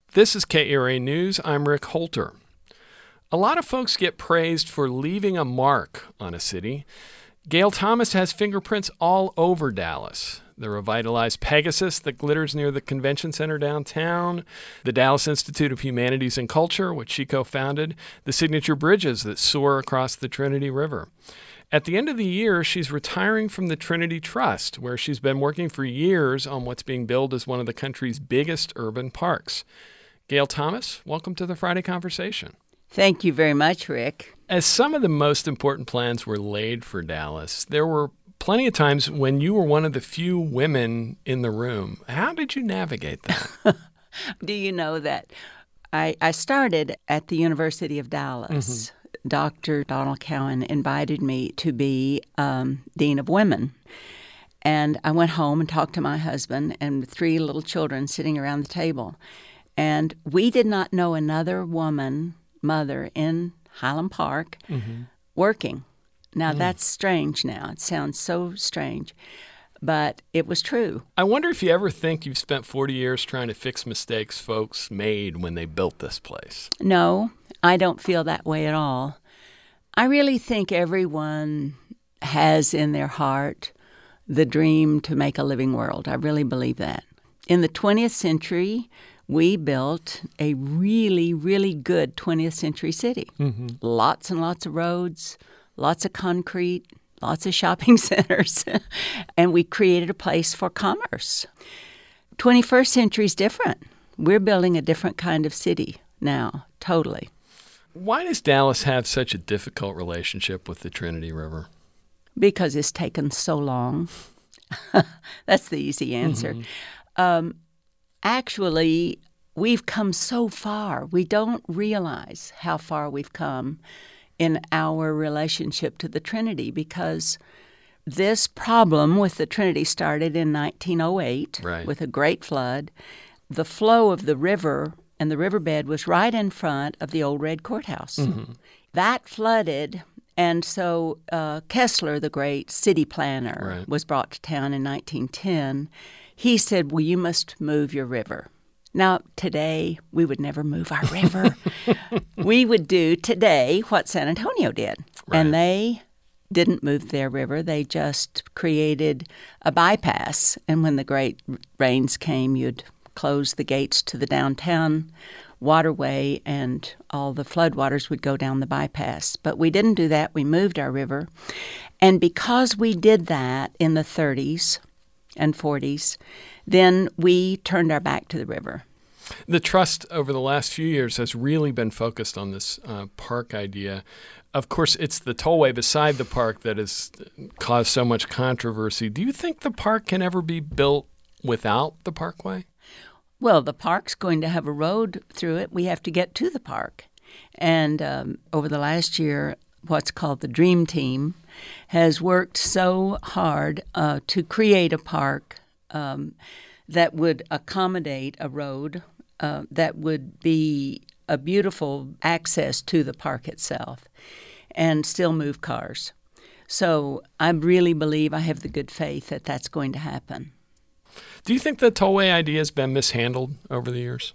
This is KERA News. I'm Rick Holter. A lot of folks get praised for leaving a mark on a city. Gail Thomas has fingerprints all over Dallas. The revitalized Pegasus that glitters near the convention center downtown, the Dallas Institute of Humanities and Culture, which she co-founded, the signature bridges that soar across the Trinity River. At the end of the year, she's retiring from the Trinity Trust, where she's been working for years on what's being billed as one of the country's biggest urban parks. Gail Thomas, welcome to the Friday Conversation. Thank you very much, Rick. As some of the most important plans were laid for Dallas, there were plenty of times when you were one of the few women in the room. How did you navigate that? Do you know that I started at the University of Dallas? Mm-hmm. Dr. Donald Cowan invited me to be Dean of Women. And I went home and talked to my husband and 3 little children sitting around the table. And we did not know another woman, mother, in Highland Park working. Now, that's strange now. It sounds so strange. But it was true. I wonder if you ever think you've spent 40 years trying to fix mistakes folks made when they built this place. No, I don't feel that way at all. I really think everyone has in their heart the dream to make a living world. I really believe that. In the 20th century, we built a really, really good 20th century city. Mm-hmm. Lots and lots of roads, lots of concrete, lots of shopping centers, and we created a place for commerce. 21st century is different. We're building a different kind of city now, totally. Why does Dallas have such a difficult relationship with the Trinity River? Because it's taken so long. That's the easy answer. Mm-hmm. Actually, we've come so far. We don't realize how far we've come in our relationship to the Trinity, because this problem with the Trinity started in 1908 with a great flood. The flow of the river and the riverbed was right in front of the old Red Courthouse. Mm-hmm. That flooded, and so Kessler, the great city planner, was brought to town in 1910. He said, well, you must move your river. Now, today, we would never move our river. We would do today what San Antonio did. And they didn't move their river. They just created a bypass. And when the great rains came, you'd close the gates to the downtown waterway, and all the floodwaters would go down the bypass. But we didn't do that. We moved our river. And because we did that in the 30s and 40s, then we turned our back to the river. The Trust over the last few years has really been focused on this park idea. Of course, it's the tollway beside the park that has caused so much controversy. Do you think the park can ever be built without the parkway? Well, the park's going to have a road through it. We have to get to the park. And over the last year, what's called the Dream Team has worked so hard to create a park that would accommodate a road that would be a beautiful access to the park itself and still move cars. So I really believe, I have the good faith that that's going to happen. Do you think the tollway idea has been mishandled over the years?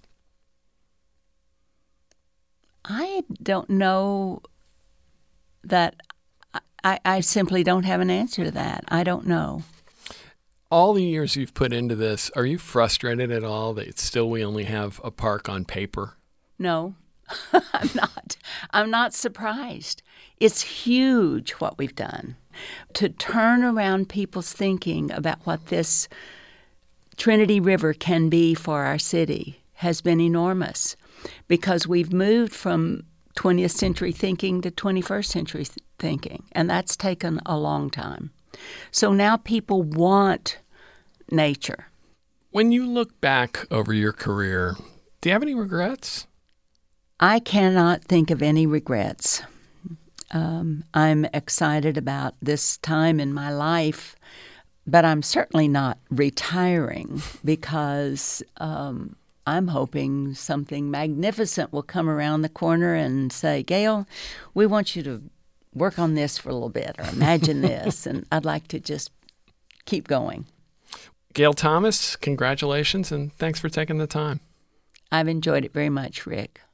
I don't know that. I simply don't have an answer to that. I don't know. All the years you've put into this, are you frustrated at all that still we only have a park on paper? No, I'm not. I'm not surprised. It's huge what we've done to turn around people's thinking about what this Trinity River can be for our city has been enormous, because we've moved from 20th century thinking to 21st century thinking, and that's taken a long time. So now people want nature. When you look back over your career, do you have any regrets? I cannot think of any regrets. I'm excited about this time in my life, but I'm certainly not retiring, because I'm hoping something magnificent will come around the corner and say, Gail, we want you to work on this for a little bit, or imagine this, and I'd like to just keep going. Gail Thomas, congratulations, and thanks for taking the time. I've enjoyed it very much, Rick.